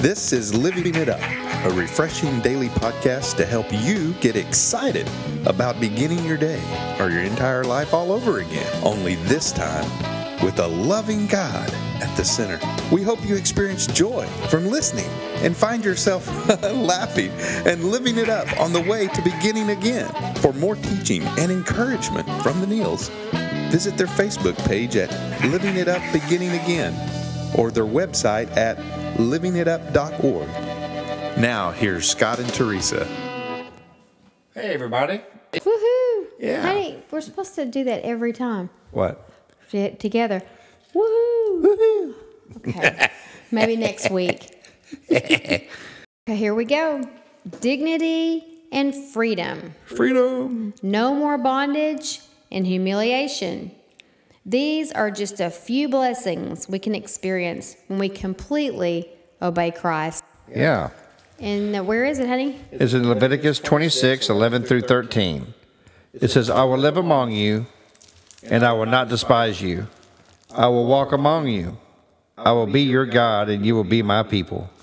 This is Living It Up, a refreshing daily podcast to help you get excited about beginning your day or your entire life all over again, only this time with a loving God at the center. We hope you experience joy from listening and find yourself laughing and living it up on the way to beginning again. For more teaching and encouragement from the Neils, visit their Facebook page at Living It Up Beginning Again or their website at livingitup.org. Now, here's Scott and Teresa. Hey, everybody. Woohoo! Yeah. Honey, we're supposed to do that every time. What? Together. Woohoo! Woohoo! Okay. Maybe next week. Okay, here we go. Dignity and freedom. Freedom. No more bondage and humiliation. These are just a few blessings we can experience when we completely obey Christ. Yeah. And where is it, honey? It's in Leviticus 26, 11 through 13. It says, I will live among you, and I will not despise you. I will walk among you. I will be your God, and you will be my people.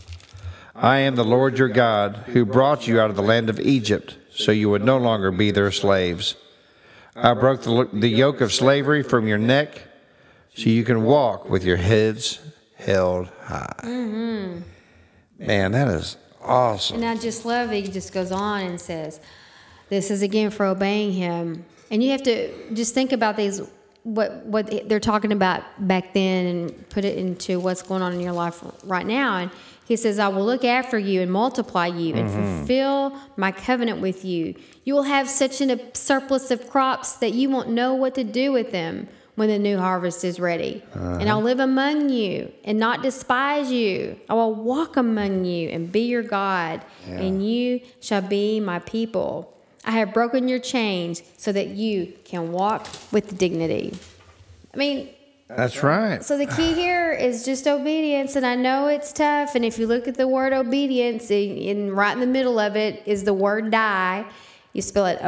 I am the Lord your God, who brought you out of the land of Egypt, so you would no longer be their slaves. I broke the yoke of slavery from your neck, so you can walk with your heads held high. Mm-hmm. Man, that is awesome. And I just love that he just goes on and says, this is again for obeying him. And you have to just think about these, what they're talking about back then and put it into what's going on in your life right now. And he says, I will look after you and multiply you and fulfill my covenant with you. You will have such a surplus of crops that you won't know what to do with them when the new harvest is ready. And I'll live among you and not despise you. I will walk among you and be your God, and you shall be my people. I have broken your chains so that you can walk with dignity. I mean, that's right. So the key here is just obedience, and I know it's tough. And if you look at the word obedience, in right in the middle of it is the word die. You spell it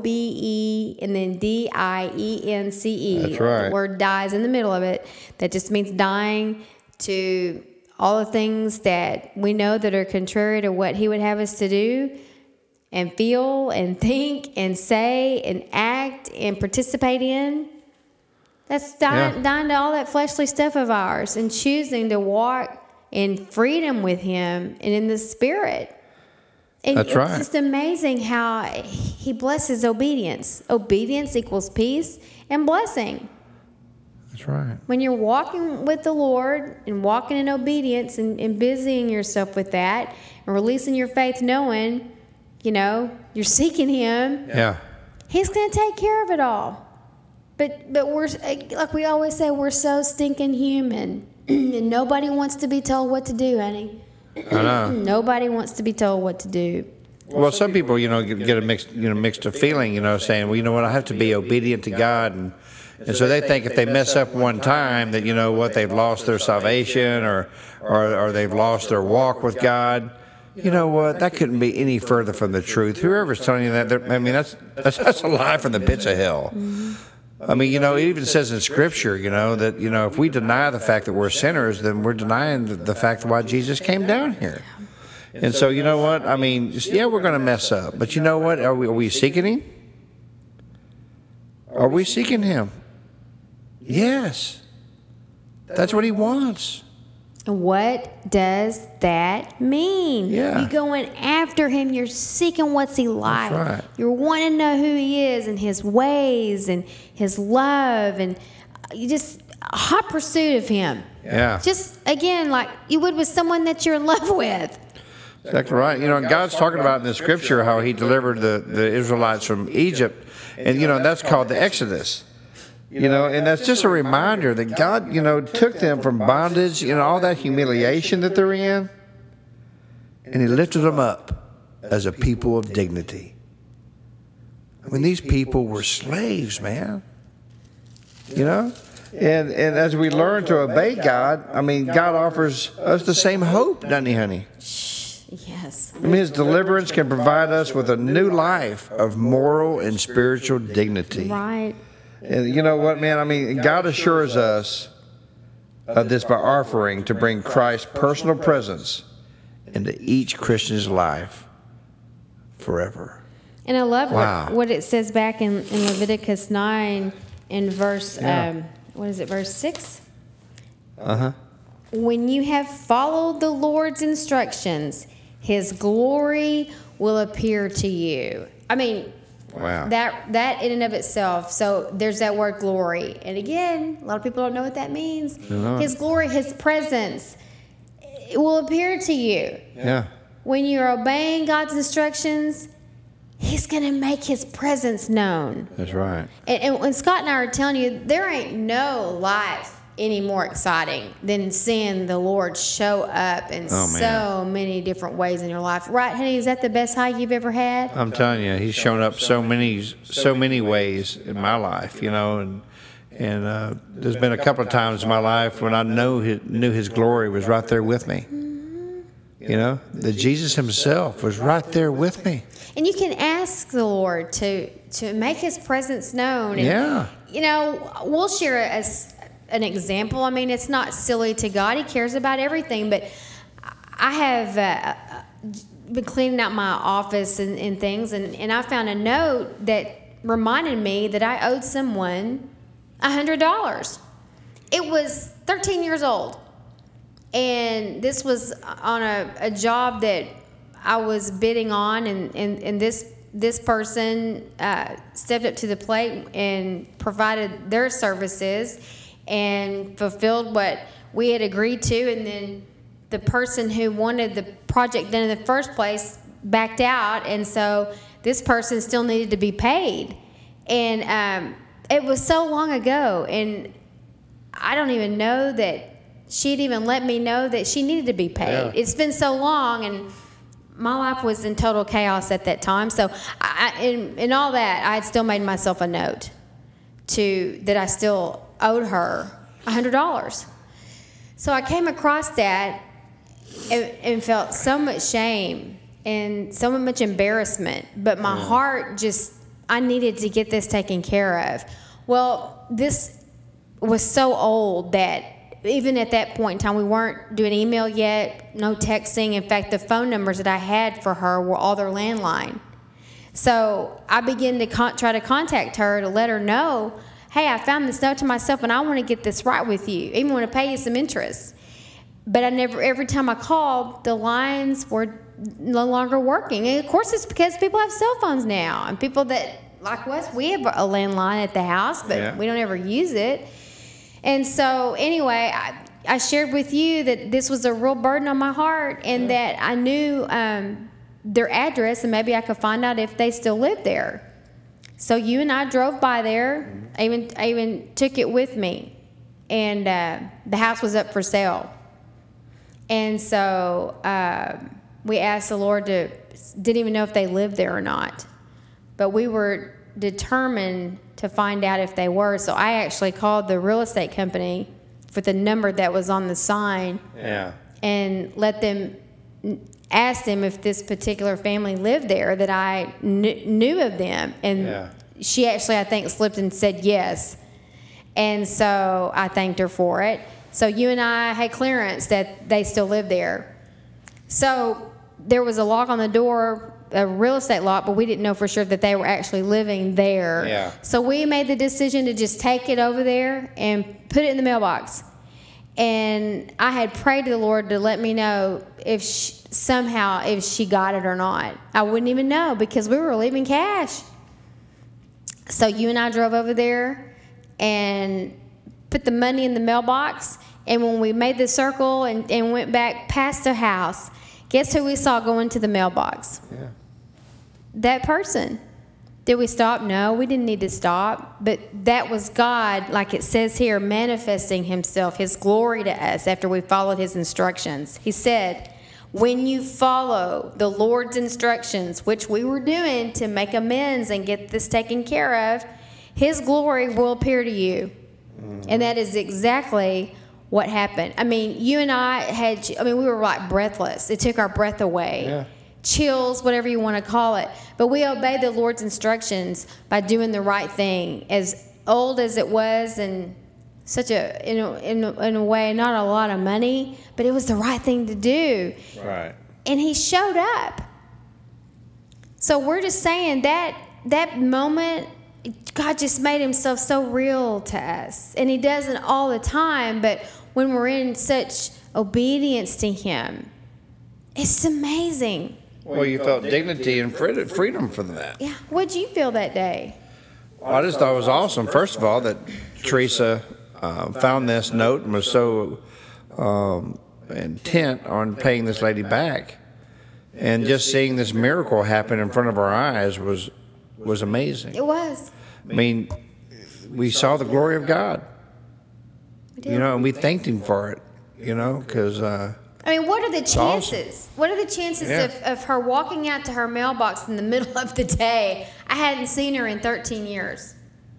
O-B-E and then D-I-E-N-C-E. That's right. The word die is in the middle of it. That just means dying to all the things that we know that are contrary to what he would have us to do and feel and think and say and act and participate in. That's dying to all that fleshly stuff of ours and choosing to walk in freedom with him and in the Spirit. And that's right. It's just amazing how he blesses obedience. Obedience equals peace and blessing. That's right. When you're walking with the Lord and walking in obedience and busying yourself with that and releasing your faith knowing, you're seeking him. Yeah. He's going to take care of it all. But we're, like we always say, we're so stinking human. And nobody wants to be told what to do, honey. I know. Nobody wants to be told what to do. Well, some people, get a mixed feeling, saying, well, you know what, I have to be obedient to God. And so they think if they mess up one time that, they've lost their salvation or they've lost their walk with God. You know what? That couldn't be any further from the truth. Whoever's telling you that, that's a lie from the pits of hell. Mm-hmm. I mean, it even says in Scripture, that, if we deny the fact that we're sinners, then we're denying the fact why Jesus came down here. And so, you know what? I mean, we're going to mess up. But you know what? Are we seeking him? Are we seeking him? Yes. That's what he wants. What does that mean? Yeah. You're going after him. You're seeking what's he like. That's right. You're wanting to know who he is and his ways and his love. And you just a hot pursuit of him. Yeah. Just, again, like you would with someone that you're in love with. Exactly right. And God's talking about in the Scripture how he delivered the Israelites from Egypt. And, that's called the Exodus. And that's just a reminder that God, took them from bondage, all that humiliation that they're in, and he lifted them up as a people of dignity. I mean, these people were slaves, man. And as we learn to obey God, God offers us the same hope, doesn't he, honey? Yes. His deliverance can provide us with a new life of moral and spiritual dignity. Right. And you know what, man? God assures us of this by offering to bring Christ's personal presence into each Christian's life forever. And I love Wow. what it says back in Leviticus 9 in verse, what is it, verse 6? Uh-huh. When you have followed the Lord's instructions, his glory will appear to you. I mean, Wow. that in and of itself. So there's that word glory. And again, a lot of people don't know what that means. His glory, his presence, it will appear to you. Yeah. When you're obeying God's instructions, he's going to make his presence known. That's right. And when Scott and I are telling you, there ain't no life any more exciting than seeing the Lord show up in so many different ways in your life. Right, honey? Is that the best hike you've ever had? I'm telling you, he's shown up so many ways in my life, you know, and there's been a couple of times in my life when I knew his glory was right there with me. You know, that Jesus himself was right there with me. And you can ask the Lord to make his presence known. And, Yeah. you know, we'll share an example. I mean, it's not silly to God. He cares about everything. But I have been cleaning out my office and things, and I found a note that reminded me that I owed someone $100. It was 13 years old. And this was on a job that I was bidding on, and this person stepped up to the plate and provided their services and fulfilled what we had agreed to. And then the person who wanted the project done in the first place backed out, and so this person still needed to be paid. And it was so long ago, and I don't even know that she'd even let me know that she needed to be paid. Yeah. It's been so long, and my life was in total chaos at that time. So in all that, I had still made myself a note that I still owed her $100. So I came across that and felt so much shame and so much embarrassment. But my heart I needed to get this taken care of. Well, this was so old that even at that point in time, we weren't doing email yet, no texting. In fact, the phone numbers that I had for her were all their landline. So I began to try to contact her to let her know, hey, I found this note to myself, and I want to get this right with you. I even want to pay you some interest. But every time I called, the lines were no longer working. And of course, it's because people have cell phones now, and people that, like us, we have a landline at the house, but we don't ever use it. And so anyway, I shared with you that this was a real burden on my heart, and that I knew their address, and maybe I could find out if they still live there. So you and I drove by there. I even took it with me, and the house was up for sale. And so we asked the Lord didn't even know if they lived there or not, but we were determined to find out if they were. So I actually called the real estate company for the number that was on the sign, and asked them if this particular family lived there, that I knew of them. And she actually, I think, slipped and said yes. And so I thanked her for it. So you and I had clearance that they still live there. So there was a lock on the door, a real estate lock, but we didn't know for sure that they were actually living there. Yeah. So we made the decision to just take it over there and put it in the mailbox. And I had prayed to the Lord to let me know if she got it or not. I wouldn't even know because we were leaving cash. So you and I drove over there and put the money in the mailbox. And when we made the circle and went back past the house, guess who we saw going to the mailbox? Yeah. That person. Did we stop? No, we didn't need to stop. But that was God, like it says here, manifesting himself, his glory to us after we followed his instructions. He said, when you follow the Lord's instructions, which we were doing to make amends and get this taken care of, his glory will appear to you. And that is exactly what happened. I mean, you and I we were like breathless. It took our breath away. Yeah. Chills, whatever you want to call it. But we obeyed the Lord's instructions by doing the right thing. As old as it was, and such in a way, not a lot of money, but it was the right thing to do. Right. and he showed up. So we're just saying that moment, God just made himself so real to us. And he does it all the time, but when we're in such obedience to him, it's amazing. Well, you felt dignity and freedom from that. Yeah. What did you feel that day? I just thought it was awesome, first of all, that Teresa found this note and was so intent on paying this lady back. And just seeing this miracle happen in front of our eyes was amazing. It was. I mean, we saw the glory of God, and we thanked him for it, because... I mean, what are the chances? Awesome. What are the chances of her walking out to her mailbox in the middle of the day? I hadn't seen her in 13 years.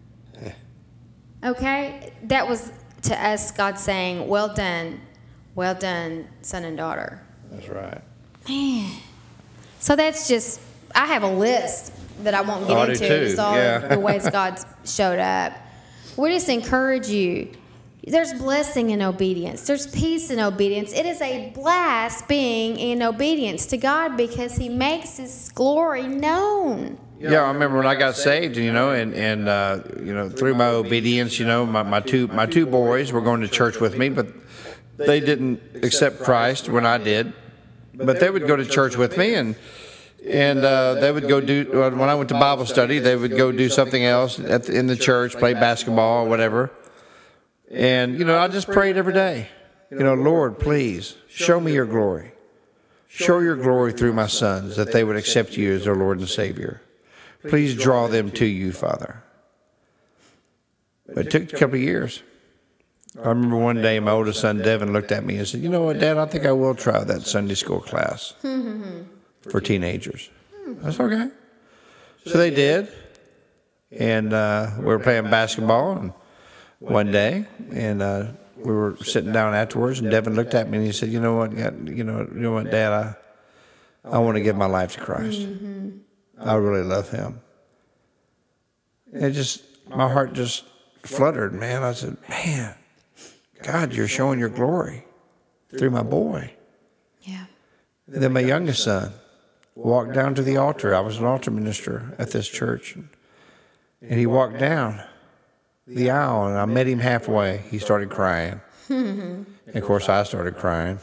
Okay? That was, to us, God saying, well done, son and daughter. That's right. Man. So that's just, I have a list that I won't get I do into. too, Just all yeah. the ways God showed up. We just encourage you. There's blessing in obedience. There's peace in obedience. It is a blast being in obedience to God because he makes his glory known. Yeah, I remember when I got saved, and through my obedience, my two boys were going to church with me, but they didn't accept Christ when I did. But they would go to church with me, and they would go do, when I went to Bible study, they would go do something else in the church, play basketball or whatever. And, I just prayed every day, Lord, please show me your glory. Show your glory through my sons, that they would accept you as their Lord and Savior. Please draw them to you, Father. But it took a couple of years. I remember one day my oldest son, Devin, looked at me and said, you know what, Dad, I think I will try that Sunday school class for teenagers. That's okay. So they did. And we were playing basketball one day, and we were sitting down afterwards, and Devin looked at me and he said, you know what, Dad, I want to give my life to Christ. I really love him. And my heart just fluttered, man. I said, man, God, you're showing your glory through my boy. Yeah. And then my youngest son walked down to the altar. I was an altar minister at this church. And he walked down the aisle, and I met him halfway. He started crying. And of course, I started crying,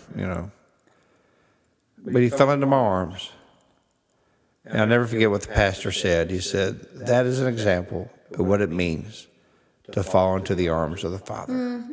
But he fell into my arms. And I'll never forget what the pastor said. He said, that is an example of what it means to fall into the arms of the Father.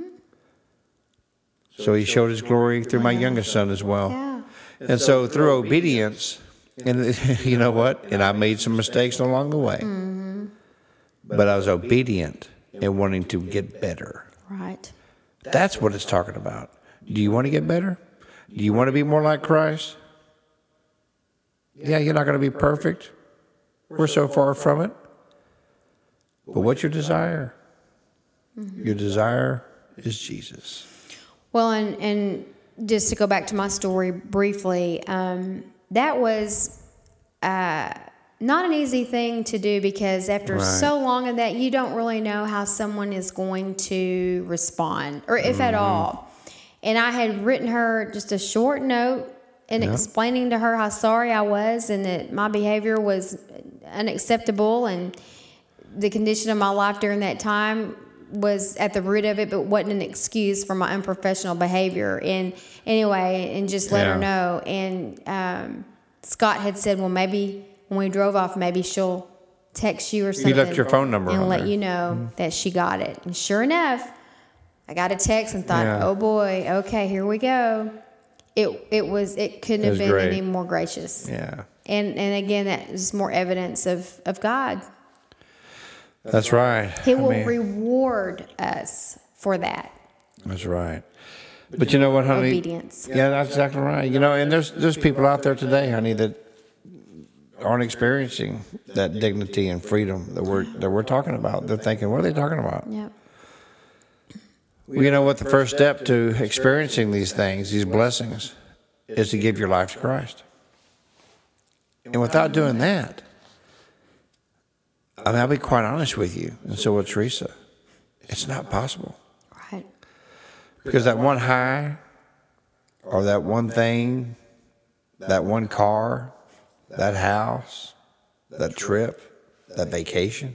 So he showed his glory through my youngest son as well. Yeah. And so through obedience, and you know what? And I made some mistakes along the way. But I was obedient and wanting to get better. Right. That's what it's talking about. Do you want to get better? Do you want to be more like Christ? Yeah, you're not going to be perfect. We're so far from it. But what's your desire? Your desire is Jesus. Well, and just to go back to my story briefly, that was not an easy thing to do because after so long of that, you don't really know how someone is going to respond, or if at all. And I had written her just a short note and explaining to her how sorry I was and that my behavior was unacceptable and the condition of my life during that time was at the root of it, but wasn't an excuse for my unprofessional behavior. And anyway, and just let her know. And Scott had said, well, maybe when we drove off, maybe she'll text you or something. You left your phone number and on let there. you know that she got it. And sure enough, I got a text and thought, oh boy, okay, here we go. It couldn't have been great. any more gracious. Yeah. And again, that is more evidence of God. That's right. He will reward us for that. That's right. But you know what, honey? Obedience. Yeah, that's exactly right. And there's people out there today, honey, that aren't experiencing that dignity and freedom that we're talking about. They're thinking, what are they talking about? Yep. Well, you know what? The first step to experiencing these things, these blessings, is to give your life to Christ. And without doing that, I'll be quite honest with you, and so will Teresa. It's not possible. Right. Because that one high or that one thing that one car, that house, that trip, that vacation.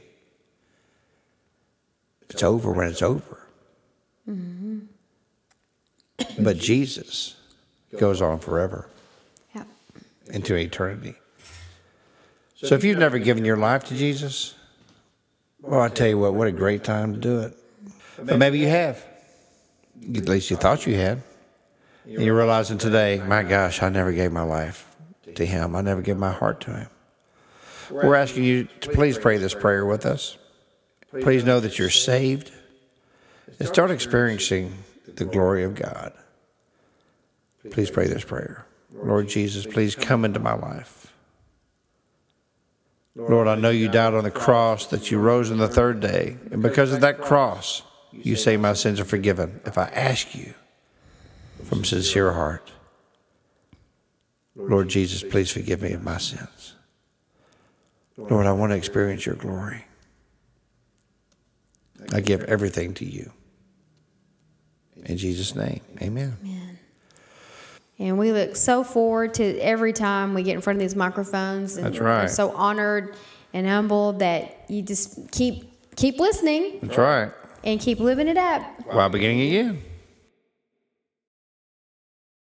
It's over when it's over. Mm-hmm. But Jesus goes on forever. Yep. Into eternity. So if you've never given your life to Jesus, well, I tell you what a great time to do it. But maybe you have. At least you thought you had. And you're realizing today, my gosh, I never gave my life to him. I never gave my heart to him. We're asking you to please pray this prayer with us. Please know that you're saved and start experiencing the glory of God. Please pray this prayer. Lord Jesus, please come into my life. Lord, I know you died on the cross, that you rose on the third day. And because of that cross, you say my sins are forgiven. If I ask you from sincere heart, Lord Jesus, please forgive me of my sins. Lord, I want to experience your glory. I give everything to you. In Jesus' name, amen. Amen. And we look so forward to every time we get in front of these microphones. And That's right. We're so honored and humbled that you just keep listening. That's right. And keep living it up. While beginning again.